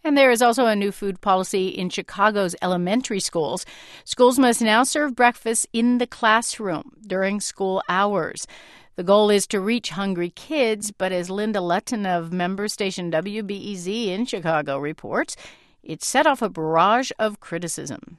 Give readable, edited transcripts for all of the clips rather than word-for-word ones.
And there is also a new food policy in Chicago's elementary schools. Schools must now serve breakfast in the classroom during school hours. The goal is to reach hungry kids, but as Linda Lutton of member station WBEZ in Chicago reports, it set off a barrage of criticism.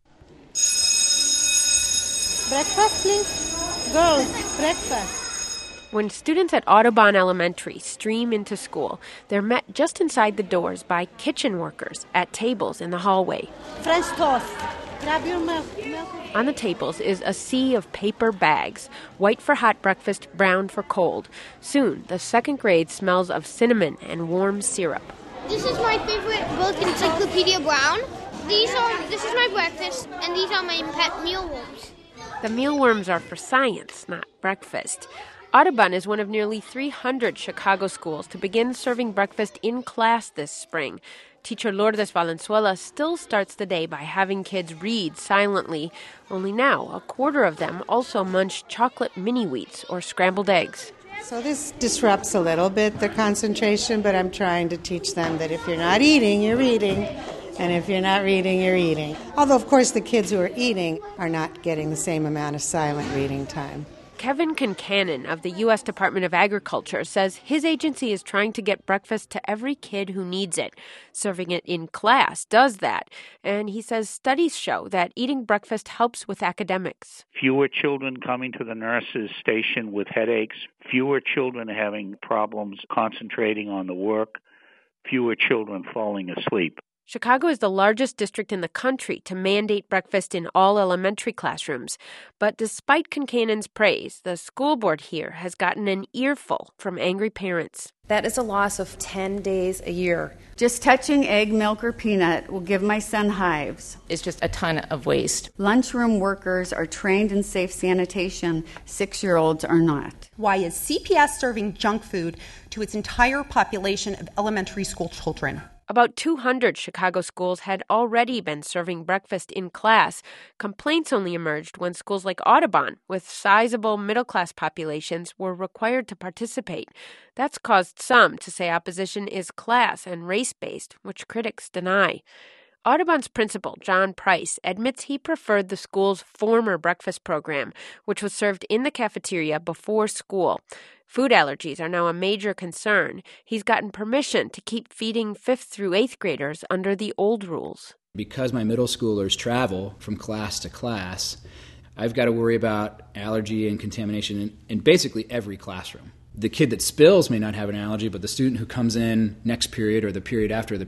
Breakfast, please. Girls, breakfast. When students at Audubon Elementary stream into school, they're met just inside the doors by kitchen workers at tables in the hallway. French toast. Grab your milk. On the tables is a sea of paper bags, white for hot breakfast, brown for cold. Soon, the second grade smells of cinnamon and warm syrup. This is my favorite book, Encyclopedia Brown. This is my breakfast, and these are my pet mealworms. The mealworms are for science, not breakfast. Audubon is one of nearly 300 Chicago schools to begin serving breakfast in class this spring. Teacher Lourdes Valenzuela still starts the day by having kids read silently. Only now, a quarter of them also munch chocolate mini-wheats or scrambled eggs. So this disrupts a little bit the concentration, but I'm trying to teach them that if you're not eating, you're reading. And if you're not reading, you're eating. Although, of course, the kids who are eating are not getting the same amount of silent reading time. Kevin Concannon of the U.S. Department of Agriculture says his agency is trying to get breakfast to every kid who needs it. Serving it in class does that. And he says studies show that eating breakfast helps with academics. Fewer children coming to the nurse's station with headaches, fewer children having problems concentrating on the work, fewer children falling asleep. Chicago is the largest district in the country to mandate breakfast in all elementary classrooms. But despite Concannon's praise, the school board here has gotten an earful from angry parents. That is a loss of 10 days a year. Just touching egg, milk, or peanut will give my son hives. It's just a ton of waste. Lunchroom workers are trained in safe sanitation. 6-year-olds are not. Why is CPS serving junk food to its entire population of elementary school children? About 200 Chicago schools had already been serving breakfast in class. Complaints only emerged when schools like Audubon, with sizable middle-class populations, were required to participate. That's caused some to say opposition is class and race-based, which critics deny. Audubon's principal, John Price, admits he preferred the school's former breakfast program, which was served in the cafeteria before school. Food allergies are now a major concern. He's gotten permission to keep feeding 5th through 8th graders under the old rules. Because my middle schoolers travel from class to class, I've got to worry about allergy and contamination in basically every classroom. The kid that spills may not have an allergy, but the student who comes in next period or the period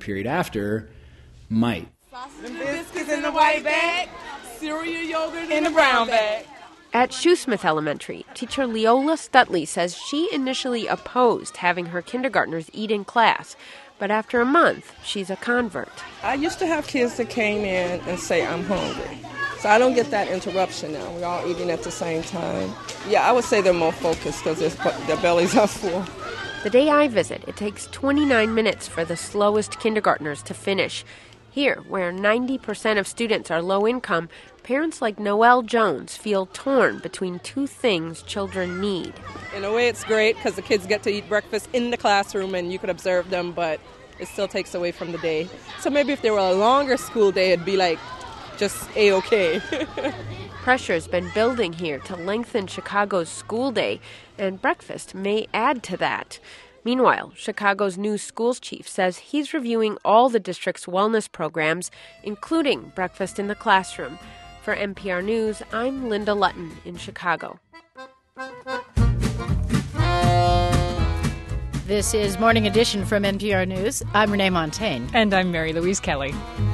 after might. Sausage biscuits in the white bag, cereal yogurt in the brown bag. At Shoesmith Elementary, teacher Leola Stutley says she initially opposed having her kindergartners eat in class, but after a month, she's a convert. I used to have kids that came in and say, I'm hungry. So I don't get that interruption now. We're all eating at the same time. Yeah, I would say they're more focused because their bellies are full. The day I visit, it takes 29 minutes for the slowest kindergartners to finish. Here, where 90% of students are low income, parents like Noelle Jones feel torn between two things children need. In a way, it's great because the kids get to eat breakfast in the classroom and you could observe them, but it still takes away from the day. So maybe if there were a longer school day, it'd be like just A-okay. Pressure's been building here to lengthen Chicago's school day, and breakfast may add to that. Meanwhile, Chicago's new schools chief says he's reviewing all the district's wellness programs, including breakfast in the classroom. For NPR News, I'm Linda Lutton in Chicago. This is Morning Edition from NPR News. I'm Renee Montagne. And I'm Mary Louise Kelly.